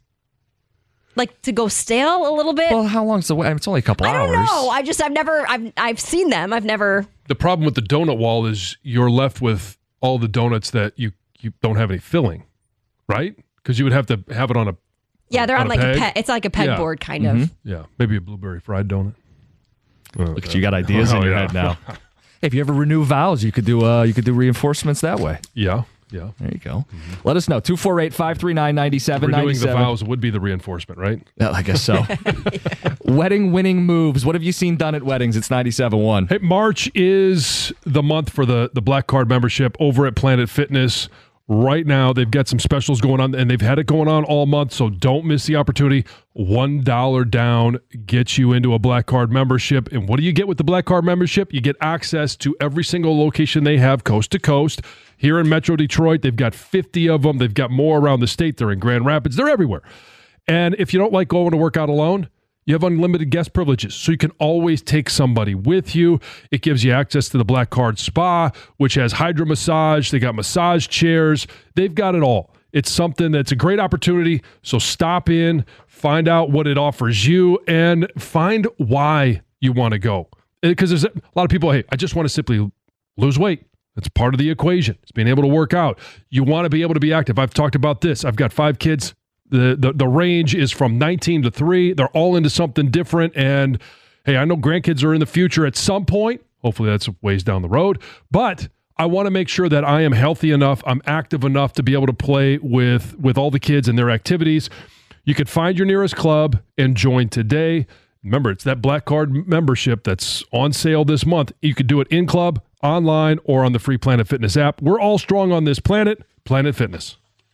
like to go stale a little bit. Well, how long's the wedding? It's only a couple I don't hours. know. I just I've never I've I've seen them. I've never. The problem with the donut wall is you're left with all the donuts that you, you don't have any filling, right? Because you would have to have it on a Yeah, they're on, a like peg? a peg. It's like a Yeah. pegboard kind Mm-hmm. of. Yeah, maybe a blueberry fried donut. Look at you, got ideas Oh, in your yeah. head now. Hey, if you ever renew vows, you could do uh, you could do reinforcements that way. Yeah, yeah. There you go. Let us know. two four eight, five three nine, nine seven nine Renewing the seven. vows would be the reinforcement, right? Yeah, I guess so. Wedding winning moves. What have you seen done at weddings? It's ninety-seven point one. Hey, March is the month for the, the Black Card membership over at Planet Fitness. Right now, they've got some specials going on, and they've had it going on all month, so don't miss the opportunity. one dollar down gets you into a Black Card membership. And what do you get with the Black Card membership? You get access to every single location they have, coast to coast. Here in Metro Detroit, they've got fifty of them. They've got more around the state. They're in Grand Rapids. They're everywhere. And if you don't like going to work out alone, you have unlimited guest privileges, so you can always take somebody with you. It gives you access to the Black Card Spa, which has hydro massage. They got massage chairs. They've got it all. It's something that's a great opportunity. So stop in, find out what it offers you, and find why you want to go. Because there's a lot of people, hey, I just want to simply lose weight. That's part of the equation. It's being able to work out. You want to be able to be active. I've talked about this. I've got five kids. The, the the range is from nineteen to three. They're all into something different. And, hey, I know grandkids are in the future at some point. Hopefully that's a ways down the road. But I want to make sure that I am healthy enough, I'm active enough to be able to play with, with all the kids and their activities. You could find your nearest club and join today. Remember, it's that Black Card membership that's on sale this month. You could do it in club, online, or on the free Planet Fitness app. We're all strong on this planet. Planet Fitness.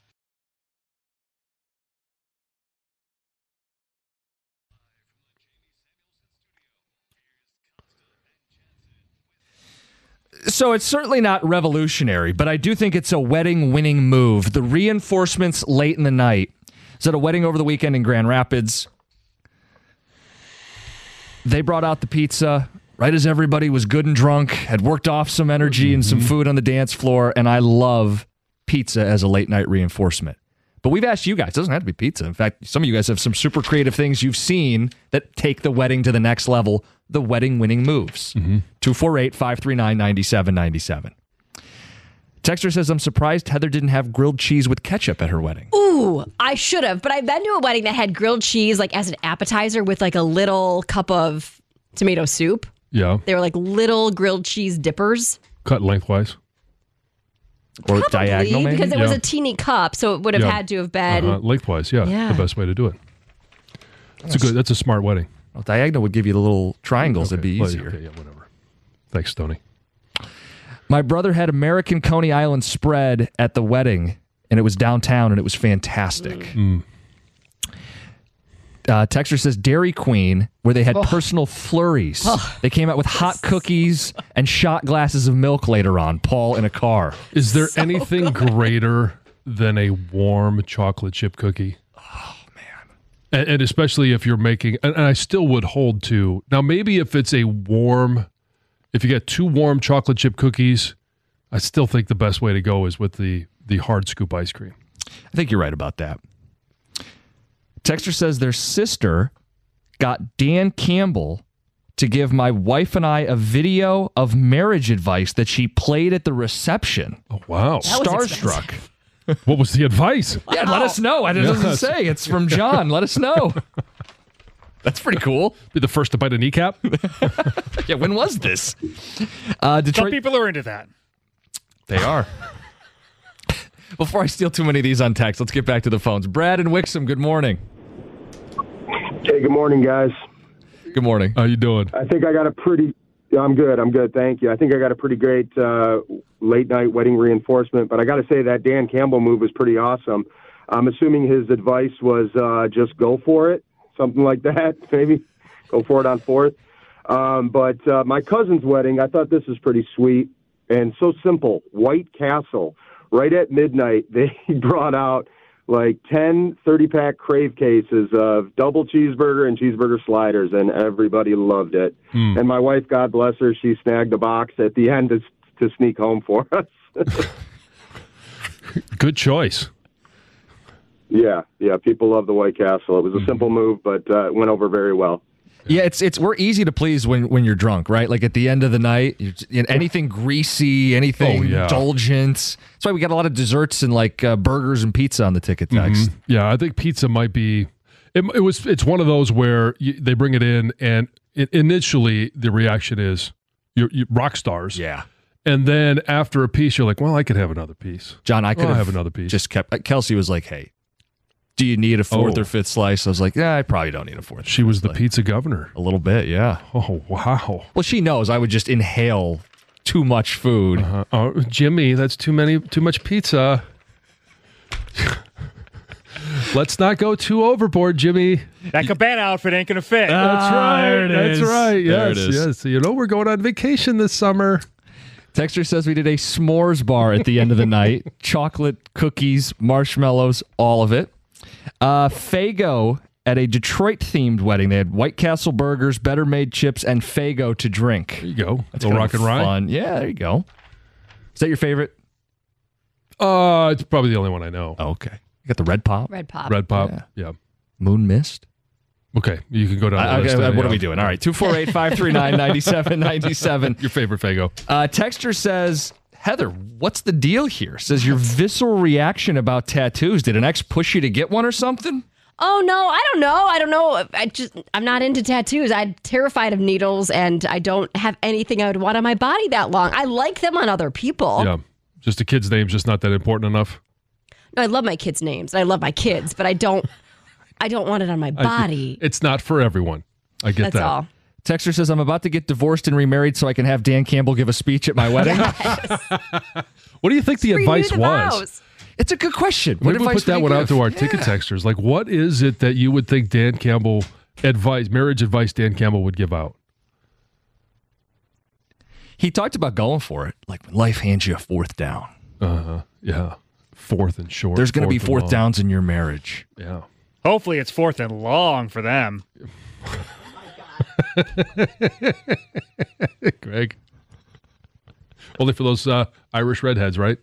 So it's certainly not revolutionary, but I do think it's a wedding winning move. The reinforcements late in the night. Is at a wedding over the weekend in Grand Rapids. They brought out the pizza right as everybody was good and drunk, had worked off some energy mm-hmm. and some food on the dance floor, and I love pizza as a late night reinforcement. But we've asked you guys, it doesn't have to be pizza. In fact, some of you guys have some super creative things you've seen that take the wedding to the next level, the wedding winning moves. Mm-hmm. two four eight, five three nine, nine seven nine seven. Texter says, I'm surprised Heather didn't have grilled cheese with ketchup at her wedding. Ooh, I should have. But I've been to a wedding that had grilled cheese like as an appetizer with like a little cup of tomato soup. Yeah. They were like little grilled cheese dippers. Cut lengthwise. Or Probably, diagonal, maybe? because it Yeah. was a teeny cup, so it would have Yeah. had to have been. Uh-huh. Lengthwise, yeah. Yeah. The best way to do it. That's a good. That's a smart wedding. Well, diagonal would give you the little triangles. Okay. It'd be Well, easier. okay, yeah, whatever. Thanks, Tony. My brother had American Coney Island spread at the wedding, and it was downtown, and it was fantastic. Mm. Uh, Texter says Dairy Queen, where they had Oh. personal flurries. Oh. They came out with hot cookies and shot glasses of milk later on. Paul in a car. Is there anything greater than a warm chocolate chip cookie? Oh, man. And, and especially if you're making, and, and I still would hold to, now maybe if it's a warm, if you get two warm chocolate chip cookies, I still think the best way to go is with the, the hard scoop ice cream. I think you're right about that. Texter says their sister got Dan Campbell to give my wife and I a video of marriage advice that she played at the reception. Oh, wow. That was Starstruck. What was the advice? Yeah, let us know. It doesn't Yes. say. It's from John. Let us know. That's pretty cool. Be the first to bite a kneecap? Yeah, when was this? Uh, Some Detroit. people are into that. They are. Before I steal too many of these on text, let's get back to the phones. Brad and Wixom, good morning. Hey, good morning, guys. Good morning. How you doing? I think I got a pretty. I'm good. I'm good. Thank you. I think I got a pretty great uh, late night wedding reinforcement. But I got to say that Dan Campbell move was pretty awesome. I'm assuming his advice was uh, just go for it, something like that. Maybe go for it on fourth. Um, but uh, my cousin's wedding, I thought this was pretty sweet and so simple. White Castle. Right at midnight, they brought out like ten thirty-pack Crave cases of double cheeseburger and cheeseburger sliders, and everybody loved it. Hmm. And my wife, God bless her, she snagged a box at the end to, to sneak home for us. Good choice. Yeah, yeah, people love the White Castle. It was a simple move, but uh, it went over very well. Yeah, it's it's we're easy to please when, when you're drunk, right? Like at the end of the night, you're, you know, anything greasy, anything Oh, yeah. indulgent. That's why we got a lot of desserts and like uh, burgers and pizza on the ticket text. Mhm. Yeah, I think pizza might be. It, it was. It's one of those where you, they bring it in, and it, initially the reaction is you're, you rock stars. Yeah, and then after a piece, you're like, well, I could have another piece. John, I could I'll have, have another piece. Just kept. Kelsey was like, "Hey, do you need a fourth Oh. or fifth slice?" I was like, "Yeah, I probably don't need a fourth." She was the pizza governor. A little bit, yeah. Oh wow. Well, she knows I would just inhale too much food. Uh-huh. Oh, Jimmy, that's too many. Too much pizza. Let's not go too overboard, Jimmy. That cabana outfit ain't gonna fit. That's right. there it That's is. right. There Yes, it is. yes. You know, we're going on vacation this summer. Texter says we did a s'mores bar at the end of the night. Chocolate, cookies, marshmallows, all of it. Uh, Faygo at a Detroit-themed wedding. They had White Castle burgers, Better Made chips, and Faygo to drink. There you go. That's Little kind rock of and ride. fun. Yeah, there you go. Is that your favorite? Uh, it's probably the only one I know. Oh, okay. You got the Red Pop? Red Pop. Red Pop. Yeah. Yeah. Moon Mist? Okay, you can go down the Uh, list. okay, uh, what yeah. are we doing? All right, two four eight, five three nine, nine seven nine seven. Your favorite Faygo. Uh, Texter says, Heather, what's the deal here? Says your visceral reaction about tattoos. Did an ex push you to get one or something? Oh no, I don't know. I don't know. I just I'm not into tattoos. I'm terrified of needles, and I don't have anything I would want on my body that long. I like them on other people. Yeah. Just the kid's name's just not that important enough. No, I love my kids' names. I love my kids, but I don't. I don't want it on my body. I, it's not for everyone. I get That's that. all. Texter says, I'm about to get divorced and remarried so I can have Dan Campbell give a speech at my wedding. What do you think the advice the was? vows. It's a good question. What Maybe we advice put that would one you out give? to our ticket Yeah. texters. Like, what is it that you would think Dan Campbell advice, marriage advice Dan Campbell would give out? He talked about going for it, like when life hands you a fourth down. Uh-huh. Yeah. Fourth and short. There's going to be and fourth long. downs in your marriage. Yeah. Hopefully, it's fourth and long for them. Greg. Only for those uh, Irish redheads, right?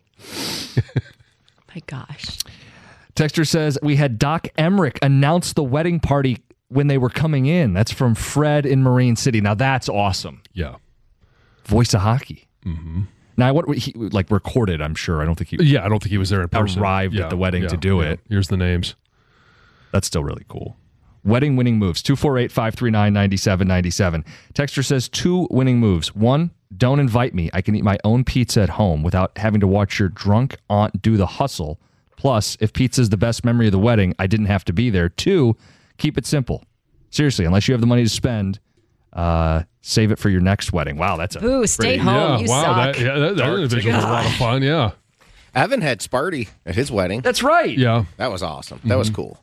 My gosh. Texter says, we had Doc Emmerich announce the wedding party when they were coming in. That's from Fred in Marine City. Now, that's awesome. Yeah. Voice of hockey. Mm-hmm. Now, what he like recorded? I'm sure. I don't think he. Yeah, I don't think he was there in person. Arrived yeah, at the wedding yeah, to do yeah. it. Here's the names. That's still really cool. Wedding winning moves. two four eight, five three nine, nine seven nine seven. Texter says two winning moves. One, don't invite me. I can eat my own pizza at home without having to watch your drunk aunt do the hustle. Plus, if pizza is the best memory of the wedding, I didn't have to be there. Two, keep it simple. Seriously, unless you have the money to spend, uh, save it for your next wedding. Wow, that's a Ooh, stay pretty, home. Yeah, you wow, suck. that, yeah, that, that individual was a lot of fun. Yeah, Evan had Sparty at his wedding. That's right. yeah. That was awesome. That was cool.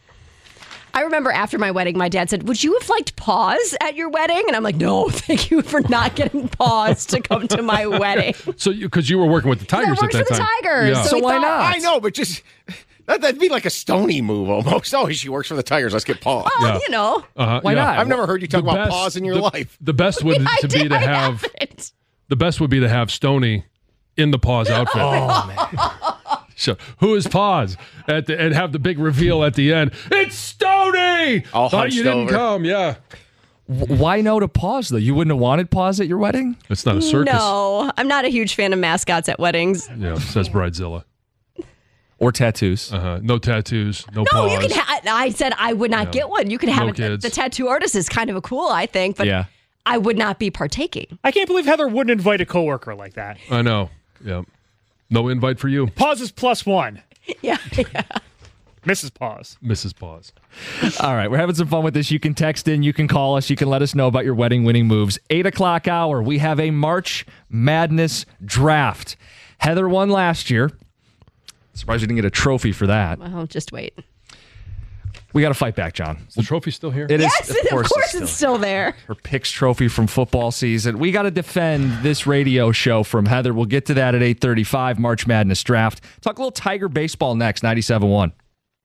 I remember after my wedding, my dad said, would you have liked pause at your wedding? And I'm like, no, thank you for not getting pause to come to my wedding. So, because you, you were working with the Tigers I worked at that for the time. Tigers. Yeah. So, So we why thought, not? I know, but just that, that'd be like a Stony move almost. Oh, she works for the Tigers. Let's get Paul. Oh, Yeah. you know. Uh-huh, Why yeah. not? I've never heard you talk The about best- pause in your the, life. The best would I to be did, to I have haven't. the best would be to have Stoney in the pause outfit. Oh, man. So who is pause at the and have the big reveal at the end? It's Stoney. All Thought hunched you didn't over. come. Yeah, W- Why no to pause, though? You wouldn't have wanted pause at your wedding? it's not a circus. No, I'm not a huge fan of mascots at weddings. Yeah, says Bridezilla. Or tattoos? Uh-huh. No tattoos. No, No, pause. you can. Ha- I said I would not Yeah. get one. You can have No it. kids. The tattoo artist is kind of a cool, I think, but Yeah. I would not be partaking. I can't believe Heather wouldn't invite a coworker like that. I know. Yeah. No invite for you, Pause is plus one. Yeah, yeah. Missus Pause. Missus Pause. All right, we're having some fun with this. You can text in, you can call us, you can let us know about your wedding winning moves. Eight o'clock hour, we have a March Madness draft. Heather won last year. Surprised you didn't get a trophy for that. Well, just wait. We got to fight back, John. Is the trophy still here? It is. Yes, of course, it's it's still still there. her picks trophy from football season. We got to defend this radio show from Heather. We'll get to that at eight thirty-five, March Madness draft. Talk a little Tiger baseball next, ninety-seven point one.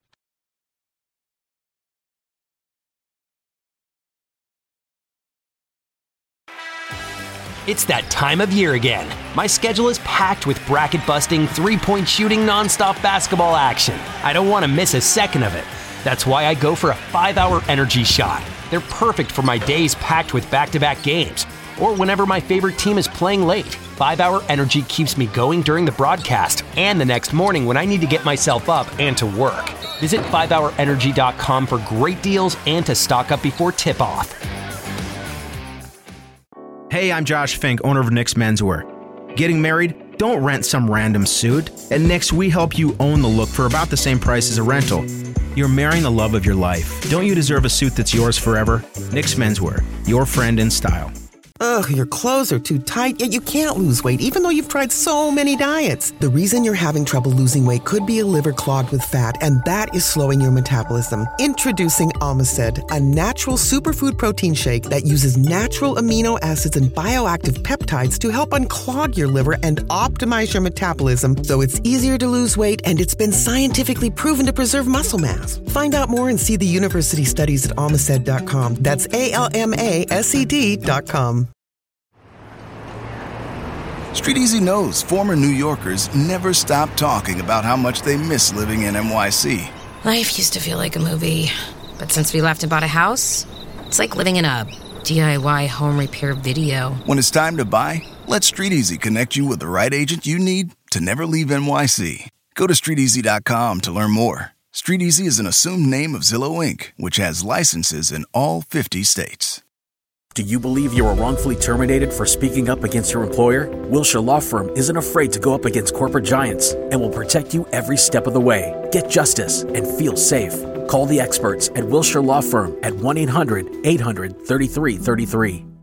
It's that time of year again. My schedule is packed with bracket-busting, three-point shooting, nonstop basketball action. I don't want to miss a second of it. That's why I go for a five-hour energy shot. They're perfect for my days packed with back-to-back games, or whenever my favorite team is playing late. five-hour energy keeps me going during the broadcast and the next morning when I need to get myself up and to work. Visit five hour energy dot com for great deals and to stock up before tip-off. Hey, I'm Josh Fink, owner of Nick's Menswear. Getting married? Don't rent some random suit. At Nick's, we help you own the look for about the same price as a rental. You're marrying the love of your life. Don't you deserve a suit that's yours forever? Nick's Menswear, your friend in style. Ugh, your clothes are too tight, yet you can't lose weight even though you've tried so many diets. The reason you're having trouble losing weight could be a liver clogged with fat, and that is slowing your metabolism. Introducing Omicid, a natural superfood protein shake that uses natural amino acids and bioactive peptides to help unclog your liver and optimize your metabolism so it's easier to lose weight, and it's been scientifically proven to preserve muscle mass. Find out more and see the university studies at Omicid dot com. That's A L M A S E D dot com. Street Easy knows former New Yorkers never stop talking about how much they miss living in N Y C. Life used to feel like a movie, but since we left and bought a house, it's like living in a D I Y home repair video. When it's time to buy, let Street Easy connect you with the right agent you need to never leave N Y C. Go to street easy dot com to learn more. Street Easy is an assumed name of Zillow Incorporated, which has licenses in all fifty states. Do you believe you were wrongfully terminated for speaking up against your employer? Wilshire Law Firm isn't afraid to go up against corporate giants and will protect you every step of the way. Get justice and feel safe. Call the experts at Wilshire Law Firm at one eight hundred eight hundred thirty-three thirty-three.